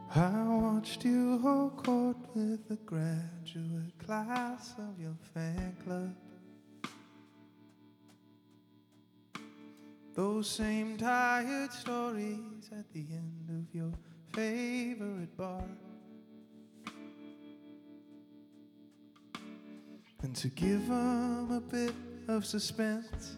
I watched you hold court with the graduate class of your fan club. Those same tired stories at the end of your favorite bar. And to give them a bit of suspense,